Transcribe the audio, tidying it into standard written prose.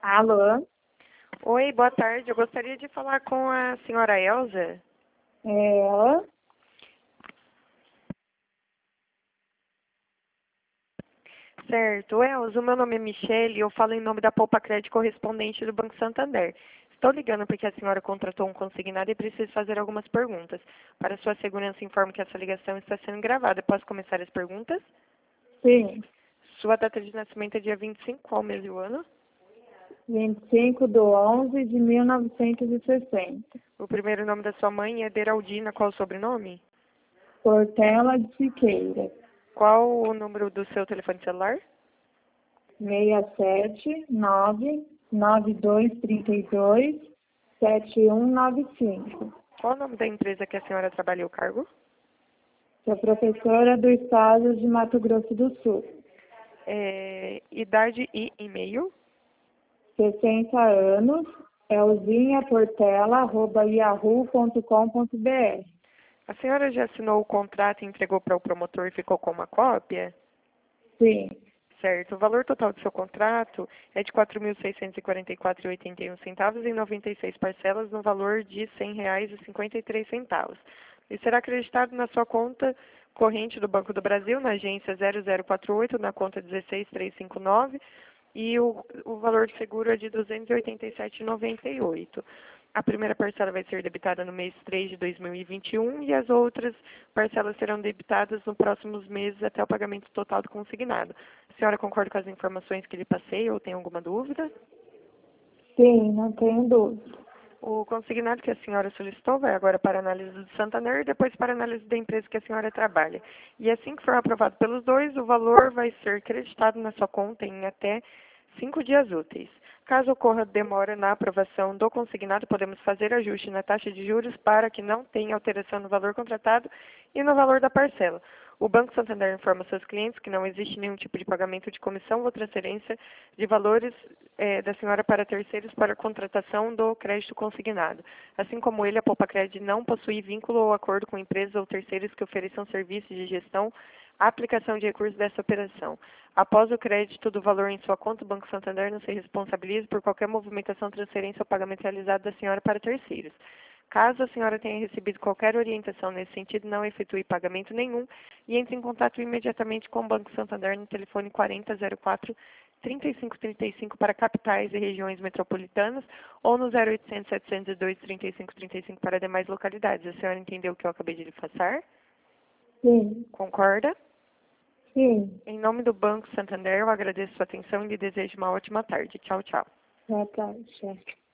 Alô? Oi, boa tarde. Eu gostaria de falar com a senhora Elza. É ela? Certo. Elza, o meu nome é Michele e eu falo em nome da Poupa Crédito correspondente do Banco Santander. Estou ligando porque a senhora contratou um consignado e preciso fazer algumas perguntas. Para sua segurança, informo que essa ligação está sendo gravada. Posso começar as perguntas? Sim. Sua data de nascimento é dia 25, qual mês e o ano? 25/11/1960. O primeiro nome da sua mãe é Deraldina, qual o sobrenome? Portela de Siqueira. Qual o número do seu telefone celular? 67992327195. Qual o nome da empresa que a senhora trabalha e o cargo? Sou professora do estado de Mato Grosso do Sul. Idade e e-mail? 60 anos. elzinhaportela@yahoo.com.br. A senhora já assinou o contrato e entregou para o promotor e ficou com uma cópia? Sim. Certo. O valor total do seu contrato é de R$ 4.644,81 em 96 parcelas no valor de R$ 100,53. E será acreditado na sua conta corrente do Banco do Brasil, na agência 0048, na conta 16359, e o valor de seguro é de R$ 287,98. A primeira parcela vai ser debitada no mês 3 de 2021 e as outras parcelas serão debitadas nos próximos meses até o pagamento total do consignado. A senhora concorda com as informações que lhe passei ou tem alguma dúvida? Sim, não tenho dúvida. O consignado que a senhora solicitou vai agora para a análise do Santander e depois para a análise da empresa que a senhora trabalha. E assim que for aprovado pelos dois, o valor vai ser creditado na sua conta em até 5 dias úteis. Caso ocorra demora na aprovação do consignado, podemos fazer ajuste na taxa de juros para que não tenha alteração no valor contratado e no valor da parcela. O Banco Santander informa seus clientes que não existe nenhum tipo de pagamento de comissão ou transferência de valores da senhora para terceiros para a contratação do crédito consignado. Assim como ele, a Poupa Crédito não possui vínculo ou acordo com empresas ou terceiros que ofereçam serviços de gestão, a aplicação de recursos dessa operação. Após o crédito do valor em sua conta, o Banco Santander não se responsabiliza por qualquer movimentação, transferência ou pagamento realizado da senhora para terceiros. Caso a senhora tenha recebido qualquer orientação nesse sentido, não efetue pagamento nenhum e entre em contato imediatamente com o Banco Santander no telefone 4004-3535 para capitais e regiões metropolitanas ou no 0800 702 3535 para demais localidades. A senhora entendeu o que eu acabei de lhe passar? Sim. Concorda? Sim. Em nome do Banco Santander, eu agradeço sua atenção e lhe desejo uma ótima tarde. Tchau, tchau. Boa tarde.